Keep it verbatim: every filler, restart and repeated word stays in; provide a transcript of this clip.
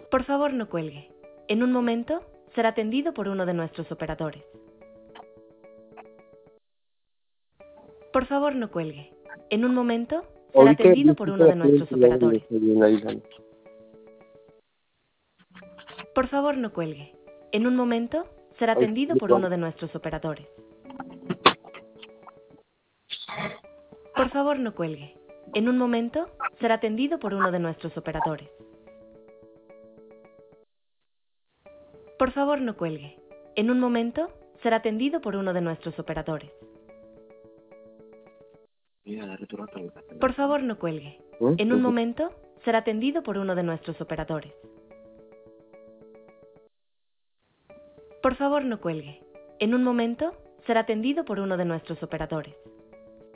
Por favor, no cuelgue. En un momento, será atendido por uno de nuestros operadores. Por favor, no cuelgue. En un momento, será Ahorita atendido por uno disculpa de la nuestros pregunta de operadores. en la isla. Por favor, no cuelgue. En un momento, será Ahorita atendido por uno de nuestros operadores. Por favor, no cuelgue. En un momento, será atendido por uno de nuestros operadores. Por favor, no cuelgue. En un momento, será atendido por uno de nuestros operadores. Por favor, no cuelgue. En un momento, será atendido por uno de nuestros operadores. Por favor, no cuelgue. En un momento, será atendido por uno de nuestros operadores.